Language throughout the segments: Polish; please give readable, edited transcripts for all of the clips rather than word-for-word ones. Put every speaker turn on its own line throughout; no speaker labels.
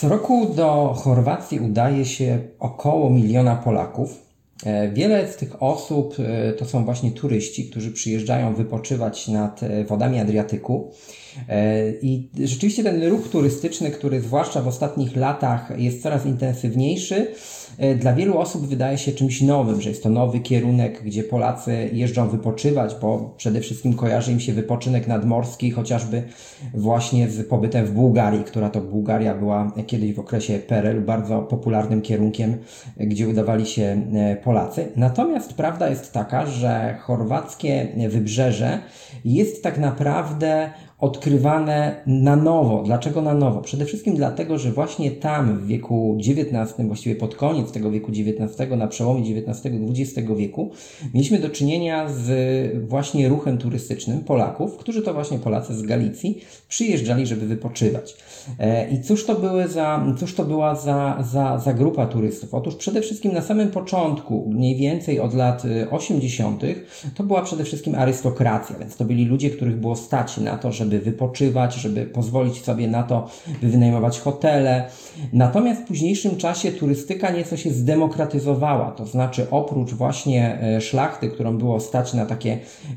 Co roku do Chorwacji udaje się około 1 miliona Polaków. Wiele z tych osób to są właśnie turyści, którzy przyjeżdżają wypoczywać nad wodami Adriatyku. I rzeczywiście ten ruch turystyczny, który zwłaszcza w ostatnich latach jest coraz intensywniejszy, dla wielu osób wydaje się czymś nowym, że jest to nowy kierunek, gdzie Polacy jeżdżą wypoczywać, bo przede wszystkim kojarzy im się wypoczynek nadmorski, chociażby właśnie z pobytem w Bułgarii, która to Bułgaria była kiedyś w okresie PRL bardzo popularnym kierunkiem, gdzie udawali się Polacy. Natomiast prawda jest taka, że chorwackie wybrzeże jest tak naprawdę odkrywane na nowo. Dlaczego na nowo? Przede wszystkim dlatego, że właśnie tam w wieku XIX, właściwie pod koniec tego wieku XIX, na przełomie XIX-XX wieku, mieliśmy do czynienia z właśnie ruchem turystycznym Polaków, którzy to właśnie Polacy z Galicji przyjeżdżali, żeby wypoczywać. I cóż to była za grupa turystów? Otóż przede wszystkim na samym początku, mniej więcej od lat 80., to była przede wszystkim arystokracja, więc to byli ludzie, których było stać na to, żeby wypoczywać, żeby pozwolić sobie na to, by wynajmować hotele. Natomiast w późniejszym czasie turystyka nieco się zdemokratyzowała, to znaczy oprócz właśnie szlachty, którą było stać na takie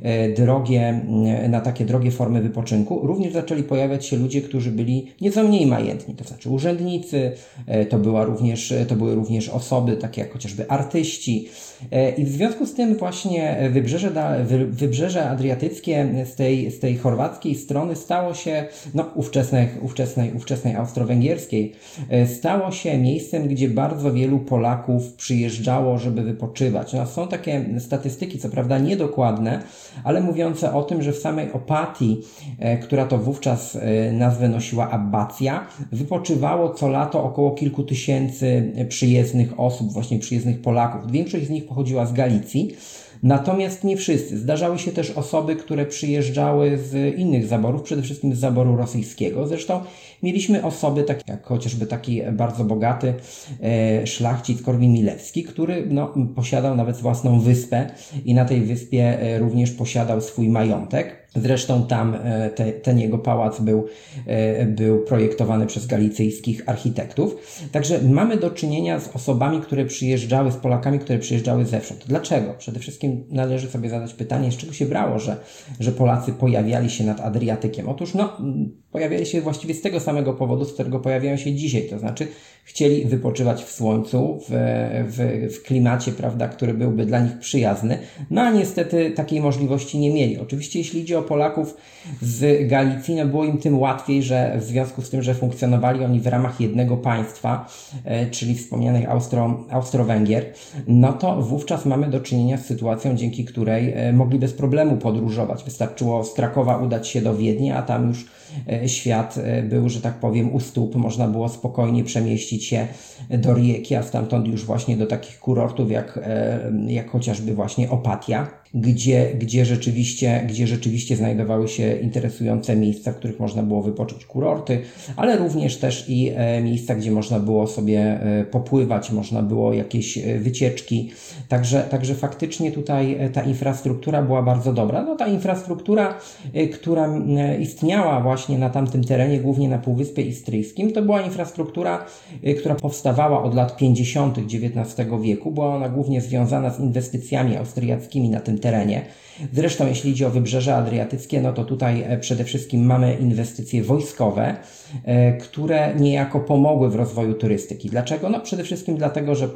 drogie formy wypoczynku, również zaczęli pojawiać się ludzie, którzy byli nieco mniej majętni, to znaczy urzędnicy, to były również osoby takie jak chociażby artyści. I w związku z tym właśnie wybrzeże adriatyckie z tej chorwackiej strony stało się, ówczesnej austro-węgierskiej, stało się miejscem, gdzie bardzo wielu Polaków przyjeżdżało, żeby wypoczywać. Są takie statystyki, co prawda niedokładne, ale mówiące o tym, że w samej Opatii, która to wówczas nazwę nosiła Abbacja, wypoczywało co lato około kilku tysięcy przyjezdnych osób, właśnie przyjezdnych Polaków. Większość z nich pochodziła z Galicji. Natomiast nie wszyscy. Zdarzały się też osoby, które przyjeżdżały z innych zaborów, przede wszystkim z zaboru rosyjskiego. Zresztą mieliśmy osoby, takie jak chociażby taki bardzo bogaty szlachcic Korwin-Milewski, który posiadał nawet własną wyspę i na tej wyspie również posiadał swój majątek. Zresztą tam ten jego pałac był projektowany przez galicyjskich architektów. Także mamy do czynienia z osobami, które przyjeżdżały, z Polakami, które przyjeżdżały zewsząd. Dlaczego? Przede wszystkim należy sobie zadać pytanie, z czego się brało, że Polacy pojawiali się nad Adriatykiem. Otóż pojawiali się właściwie z tego samego powodu, z którego pojawiają się dzisiaj. To znaczy chcieli wypoczywać w słońcu, w klimacie, prawda, który byłby dla nich przyjazny. A niestety takiej możliwości nie mieli. Oczywiście jeśli idzie o Polaków z Galicji, było im tym łatwiej, że w związku z tym, że funkcjonowali oni w ramach jednego państwa, czyli wspomnianych Austro-Węgier, to wówczas mamy do czynienia z sytuacją, dzięki której mogli bez problemu podróżować. Wystarczyło z Krakowa udać się do Wiednia, a tam już świat był, że tak powiem, u stóp. Można było spokojnie przemieścić się do Rijeki, a stamtąd już właśnie do takich kurortów jak chociażby właśnie Opatia, gdzie rzeczywiście znajdowały się interesujące miejsca, w których można było wypocząć, kurorty, ale również też i miejsca, gdzie można było sobie popływać, można było jakieś wycieczki. Także faktycznie tutaj ta infrastruktura była bardzo dobra. Ta infrastruktura, która istniała właśnie na tamtym terenie, głównie na Półwyspie Istryjskim, to była infrastruktura, która powstawała od lat 50. XIX wieku. Była ona głównie związana z inwestycjami austriackimi na tym terenie. Zresztą jeśli idzie o wybrzeże adriatyckie, to tutaj przede wszystkim mamy inwestycje wojskowe, które niejako pomogły w rozwoju turystyki. Dlaczego? Przede wszystkim dlatego, że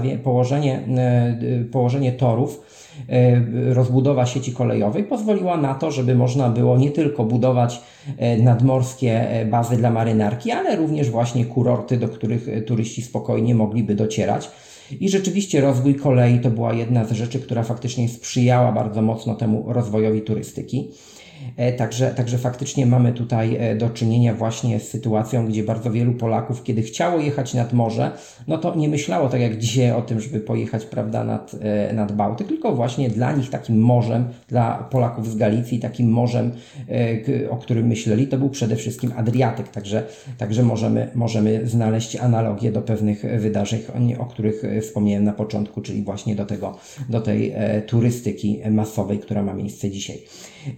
położenie torów, rozbudowa sieci kolejowej pozwoliła na to, żeby można było nie tylko budować nadmorskie bazy dla marynarki, ale również właśnie kurorty, do których turyści spokojnie mogliby docierać. I rzeczywiście rozwój kolei to była jedna z rzeczy, która faktycznie sprzyjała bardzo mocno temu rozwojowi turystyki. Także faktycznie mamy tutaj do czynienia właśnie z sytuacją, gdzie bardzo wielu Polaków, kiedy chciało jechać nad morze, to nie myślało tak jak dzisiaj o tym, żeby pojechać, prawda, nad Bałtyk, tylko właśnie dla nich takim morzem, dla Polaków z Galicji, takim morzem, o którym myśleli, to był przede wszystkim Adriatyk. Także możemy znaleźć analogię do pewnych wydarzeń, o których wspomniałem na początku, czyli właśnie do tej turystyki masowej, która ma miejsce dzisiaj.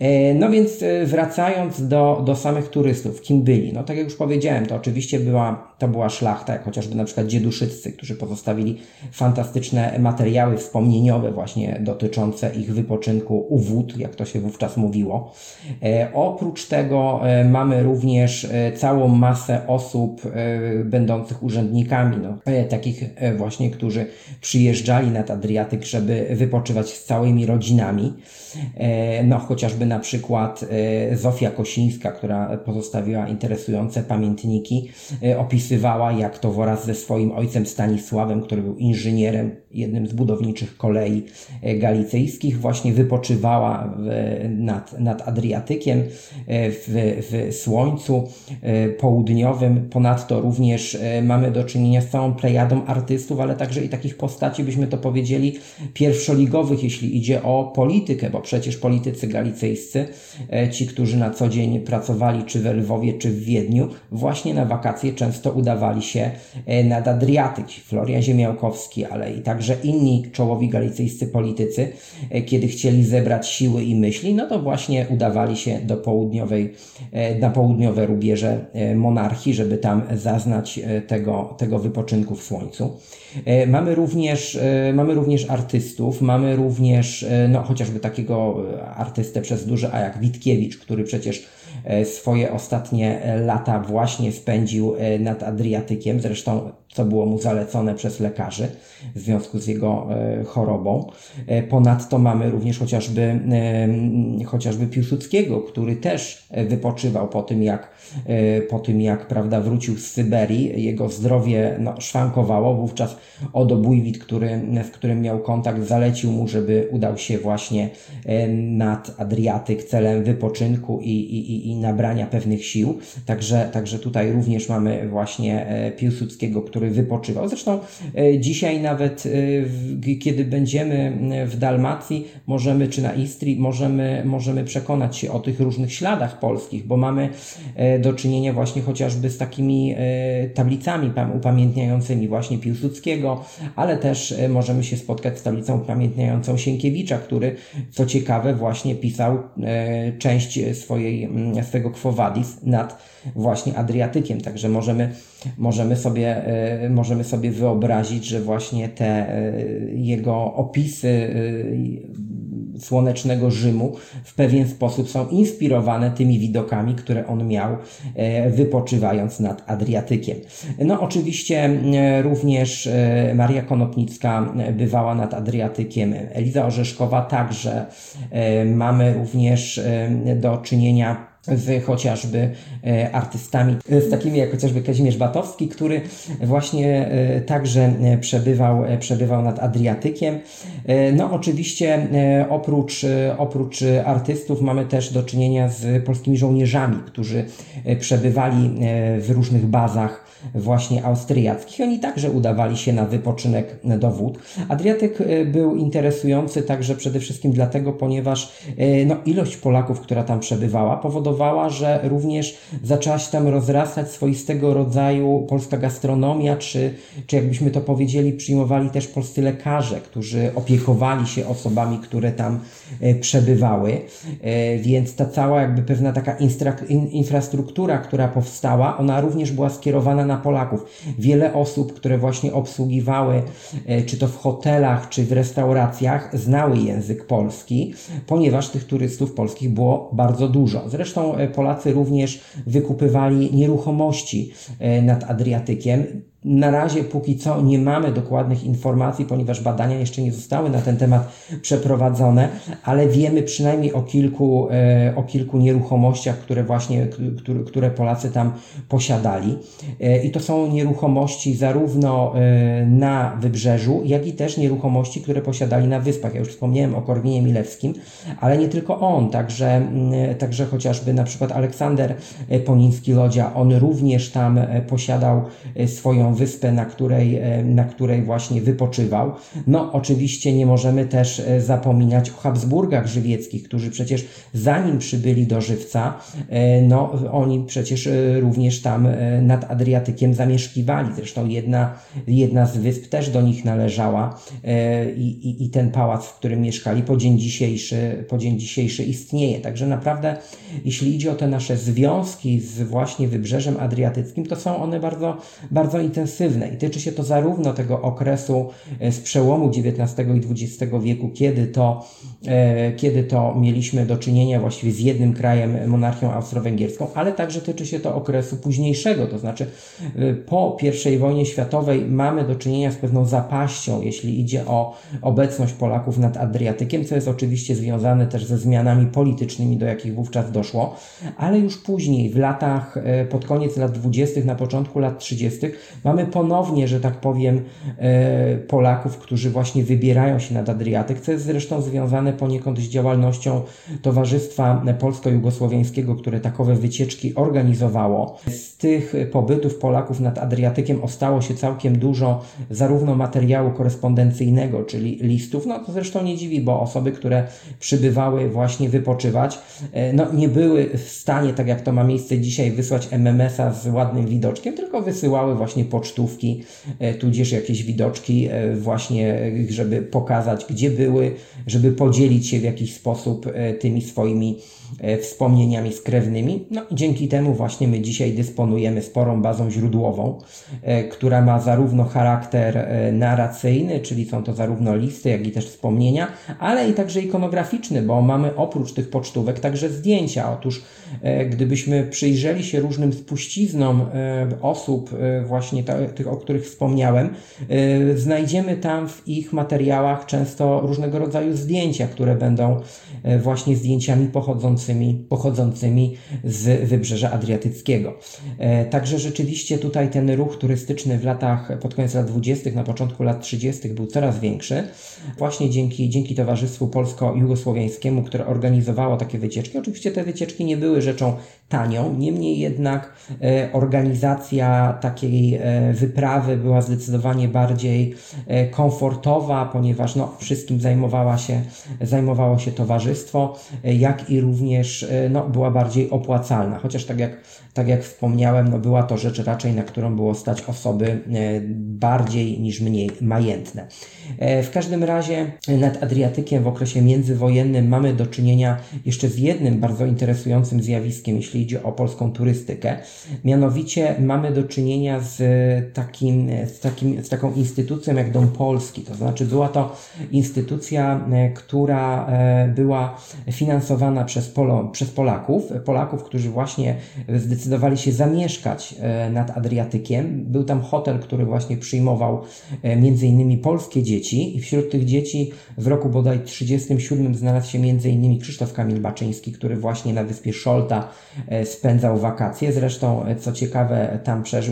Więc wracając do samych turystów, kim byli? Tak jak już powiedziałem, to oczywiście była była szlachta, jak chociażby na przykład dzieduszyccy, którzy pozostawili fantastyczne materiały wspomnieniowe właśnie dotyczące ich wypoczynku u wód, jak to się wówczas mówiło. Oprócz tego mamy również całą masę osób będących urzędnikami, takich właśnie, którzy przyjeżdżali nad Adriatyk, żeby wypoczywać z całymi rodzinami. Chociażby na przykład Zofia Kosińska, która pozostawiła interesujące pamiętniki, opisywała, jak to wraz ze swoim ojcem Stanisławem, który był inżynierem, jednym z budowniczych kolei galicyjskich, właśnie wypoczywała nad Adriatykiem w słońcu południowym. Ponadto również mamy do czynienia z całą plejadą artystów, ale także i takich postaci, byśmy to powiedzieli, pierwszoligowych, jeśli idzie o politykę, bo przecież politycy galicyjscy, ci, którzy na co dzień pracowali czy we Lwowie, czy w Wiedniu, właśnie na wakacje często udawali się nad Adriatyk. Florian Ziemiałkowski, ale i także inni czołowi galicyjscy politycy, kiedy chcieli zebrać siły i myśli, to właśnie udawali się na południowe rubieże monarchii, żeby tam zaznać tego wypoczynku w słońcu. Mamy również artystów, mamy również chociażby takiego artystę przez duże A jak Witkiewicz, który przecież swoje ostatnie lata właśnie spędził nad Adriatykiem, zresztą co było mu zalecone przez lekarzy w związku z jego chorobą. Ponadto mamy również chociażby Piłsudskiego, który też wypoczywał po tym jak prawda, wrócił z Syberii. Jego zdrowie szwankowało. Wówczas Odo Bujwit, w którym miał kontakt, zalecił mu, żeby udał się właśnie nad Adriatyk celem wypoczynku i nabrania pewnych sił. Także tutaj również mamy właśnie Piłsudskiego, który wypoczywał. Zresztą dzisiaj nawet, kiedy będziemy w Dalmacji, czy na Istrii, możemy przekonać się o tych różnych śladach polskich, bo mamy do czynienia właśnie chociażby z takimi tablicami upamiętniającymi właśnie Piłsudskiego, ale też możemy się spotkać z tablicą upamiętniającą Sienkiewicza, który, co ciekawe, właśnie pisał część swego Quo Vadis nad właśnie Adriatykiem. Także możemy sobie wyobrazić, że właśnie te jego opisy słonecznego Rzymu w pewien sposób są inspirowane tymi widokami, które on miał wypoczywając nad Adriatykiem. Oczywiście również Maria Konopnicka bywała nad Adriatykiem, Eliza Orzeszkowa także. Mamy również do czynienia z chociażby artystami, z takimi jak chociażby Kazimierz Batowski, który właśnie także przebywał nad Adriatykiem. Oczywiście oprócz artystów mamy też do czynienia z polskimi żołnierzami, którzy przebywali w różnych bazach właśnie austriackich. Oni także udawali się na wypoczynek do wód. Adriatyk był interesujący także przede wszystkim dlatego, ponieważ ilość Polaków, która tam przebywała, powodowała, że również zaczęła się tam rozrastać swoistego rodzaju polska gastronomia, czy jakbyśmy to powiedzieli, przyjmowali też polscy lekarze, którzy opiekowali się osobami, które tam przebywały. Więc ta cała jakby pewna taka infrastruktura, która powstała, ona również była skierowana na Polaków. Wiele osób, które właśnie obsługiwały, czy to w hotelach, czy w restauracjach, znały język polski, ponieważ tych turystów polskich było bardzo dużo. Zresztą Polacy również wykupywali nieruchomości nad Adriatykiem. Na razie póki co nie mamy dokładnych informacji, ponieważ badania jeszcze nie zostały na ten temat przeprowadzone, ale wiemy przynajmniej o kilku nieruchomościach, które Polacy tam posiadali. I to są nieruchomości zarówno na wybrzeżu, jak i też nieruchomości, które posiadali na wyspach. Ja już wspomniałem o Korwinie Milewskim, ale nie tylko on, także chociażby na przykład Aleksander Poniński-Lodzia, on również tam posiadał swoją wyspę, na której właśnie wypoczywał. No oczywiście nie możemy też zapominać o Habsburgach żywieckich, którzy przecież zanim przybyli do Żywca, no oni przecież również tam nad Adriatykiem zamieszkiwali. Zresztą jedna z wysp też do nich należała i ten pałac, w którym mieszkali, po dzień dzisiejszy istnieje. Także naprawdę, jeśli idzie o te nasze związki z właśnie Wybrzeżem Adriatyckim, to są one bardzo, bardzo intensywne i tyczy się to zarówno tego okresu z przełomu XIX i XX wieku, kiedy to mieliśmy do czynienia właściwie z jednym krajem, monarchią austro-węgierską, ale także tyczy się to okresu późniejszego, to znaczy po I wojnie światowej mamy do czynienia z pewną zapaścią, jeśli idzie o obecność Polaków nad Adriatykiem, co jest oczywiście związane też ze zmianami politycznymi, do jakich wówczas doszło, ale już później, pod koniec lat 20., na początku lat 30. mamy ponownie, że tak powiem, Polaków, którzy właśnie wybierają się nad Adriatyk, co jest zresztą związane poniekąd z działalnością Towarzystwa Polsko-Jugosłowiańskiego, które takowe wycieczki organizowało. Z tych pobytów Polaków nad Adriatykiem ostało się całkiem dużo zarówno materiału korespondencyjnego, czyli listów, no to zresztą nie dziwi, bo osoby, które przybywały właśnie wypoczywać, no nie były w stanie, tak jak to ma miejsce dzisiaj, wysłać MMS-a z ładnym widoczkiem, tylko wysyłały właśnie pocztówki, tudzież jakieś widoczki właśnie, żeby pokazać, gdzie były, żeby podzielić się w jakiś sposób tymi swoimi wspomnieniami z krewnymi. No i dzięki temu właśnie my dzisiaj dysponujemy sporą bazą źródłową, która ma zarówno charakter narracyjny, czyli są to zarówno listy, jak i też wspomnienia, ale i także ikonograficzny, bo mamy oprócz tych pocztówek także zdjęcia. Otóż gdybyśmy przyjrzeli się różnym spuściznom osób właśnie tych, o których wspomniałem, znajdziemy tam w ich materiałach często różnego rodzaju zdjęcia, które będą właśnie zdjęciami pochodzącymi z Wybrzeża Adriatyckiego. Także rzeczywiście tutaj ten ruch turystyczny pod koniec lat 20., na początku lat 30. był coraz większy. Właśnie dzięki Towarzystwu Polsko-Jugosłowiańskiemu, które organizowało takie wycieczki. Oczywiście te wycieczki nie były rzeczą tanią, niemniej jednak organizacja takiej wyprawy była zdecydowanie bardziej komfortowa, ponieważ no, wszystkim zajmowało się towarzystwo, jak i również no, była bardziej opłacalna. Chociaż tak jak wspomniałem, no, była to rzecz raczej, na którą było stać osoby bardziej niż mniej majętne. W każdym razie nad Adriatykiem w okresie międzywojennym mamy do czynienia jeszcze z jednym bardzo interesującym zjawiskiem, jeśli idzie o polską turystykę. Mianowicie mamy do czynienia z taką instytucją jak Dom Polski. To znaczy była to instytucja, która była finansowana przez Polaków, którzy właśnie zdecydowali się zamieszkać nad Adriatykiem. Był tam hotel, który właśnie przyjmował między innymi polskie dzieci i wśród tych dzieci w roku bodaj 1937 znalazł się między innymi Krzysztof Kamil Baczyński, który właśnie na wyspie Szolta spędzał wakacje. Zresztą, co ciekawe, tam przeżył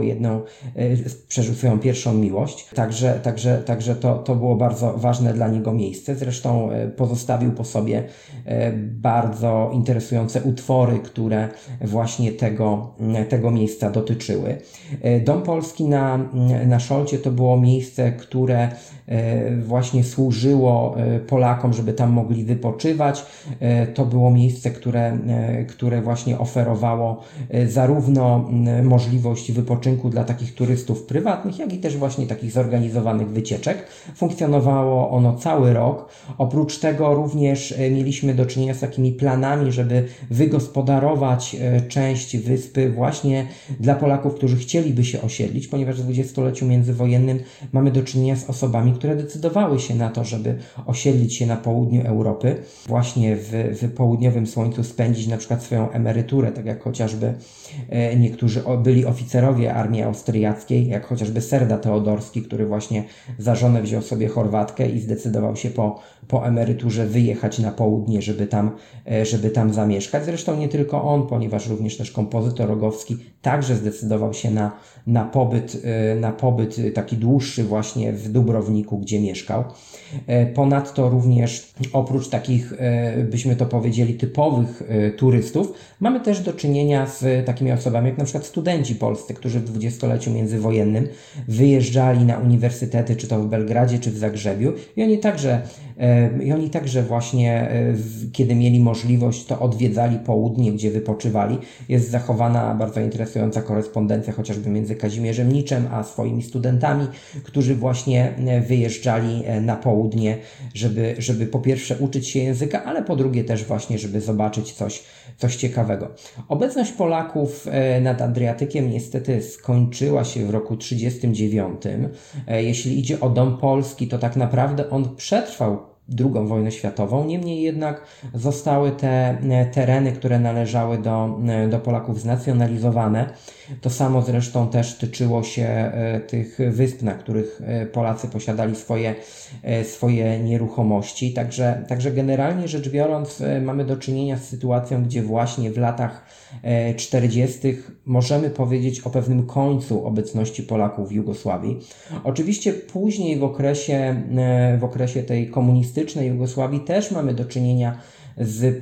swoją pierwszą miłość. Także to było bardzo ważne dla niego miejsce. Zresztą pozostawił po sobie bardzo interesujące utwory, które właśnie tego miejsca dotyczyły. Dom Polski na Szolcie to było miejsce, które właśnie służyło Polakom, żeby tam mogli wypoczywać. To było miejsce, które właśnie oferowało zarówno możliwość wypoczynku dla takich turystów prywatnych, jak i też właśnie takich zorganizowanych wycieczek. Funkcjonowało ono cały rok. Oprócz tego również mieliśmy do czynienia z takimi planami, żeby wygospodarować część wyspy właśnie dla Polaków, którzy chcieliby się osiedlić, ponieważ w dwudziestoleciu międzywojennym mamy do czynienia z osobami, które decydowały się na to, żeby osiedlić się na południu Europy, właśnie w południowym słońcu spędzić na przykład swoją emeryturę, tak jak chociażby niektórzy byli oficerowie armii austriackiej, jak chociażby Serda Teodorski, który właśnie za żonę wziął sobie Chorwatkę i zdecydował się po emeryturze wyjechać na południe, żeby tam zamieszkać. Zresztą nie tylko on, ponieważ również też kompozytor Rogowski także zdecydował się na pobyt taki dłuższy właśnie w Dubrowniku, gdzie mieszkał. Ponadto również oprócz takich, byśmy to powiedzieli, typowych turystów, mamy też do czynienia z takimi osobami jak na przykład studenci polscy, którzy w dwudziestoleciu międzywojennym wyjeżdżali na uniwersytety, czy to w Belgradzie, czy w Zagrzebiu i oni także właśnie, kiedy mieli możliwość, to odwiedzali południe, gdzie wypoczywali. Jest zachowana bardzo interesująca korespondencja chociażby między Kazimierzem Niczem a swoimi studentami, którzy właśnie wyjeżdżali na południe, żeby po pierwsze uczyć się języka, ale po drugie też właśnie, żeby zobaczyć coś ciekawego. Obecność Polaków nad Adriatykiem niestety skończyła się w roku 1939. Jeśli idzie o Dom Polski, to tak naprawdę on przetrwał II wojnę światową, niemniej jednak zostały te tereny, które należały do Polaków, znacjonalizowane. To samo zresztą też tyczyło się tych wysp, na których Polacy posiadali swoje nieruchomości. Także generalnie rzecz biorąc mamy do czynienia z sytuacją, gdzie właśnie w latach 40. możemy powiedzieć o pewnym końcu obecności Polaków w Jugosławii. Oczywiście później w okresie tej komunistycznej Jugosławii też mamy do czynienia z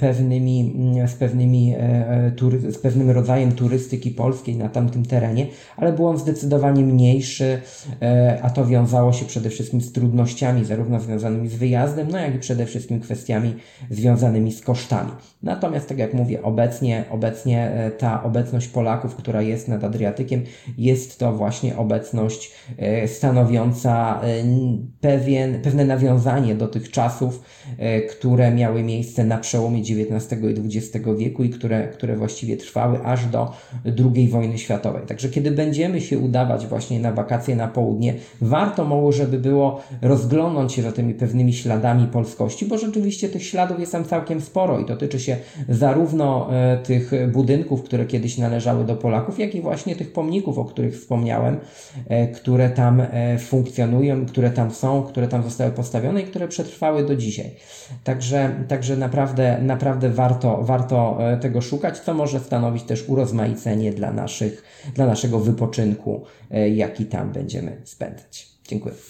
pewnym rodzajem turystyki polskiej na tamtym terenie, ale był on zdecydowanie mniejszy, a to wiązało się przede wszystkim z trudnościami zarówno związanymi z wyjazdem, jak i przede wszystkim kwestiami związanymi z kosztami. Natomiast tak jak mówię, obecnie ta obecność Polaków, która jest nad Adriatykiem, jest to właśnie obecność stanowiąca pewne nawiązanie do tych czasów, które miały miejsce na przełomie XIX i XX wieku i które właściwie trwały aż do II wojny światowej. Także kiedy będziemy się udawać właśnie na wakacje na południe, warto żeby było rozglądnąć się za tymi pewnymi śladami polskości, bo rzeczywiście tych śladów jest tam całkiem sporo i dotyczy się zarówno tych budynków, które kiedyś należały do Polaków, jak i właśnie tych pomników, o których wspomniałem, które tam funkcjonują, które tam są, które tam zostały postawione i które przetrwały do dzisiaj. Także naprawdę warto tego szukać, co może stanowić też urozmaicenie dla naszego wypoczynku, jaki tam będziemy spędzać. Dziękuję.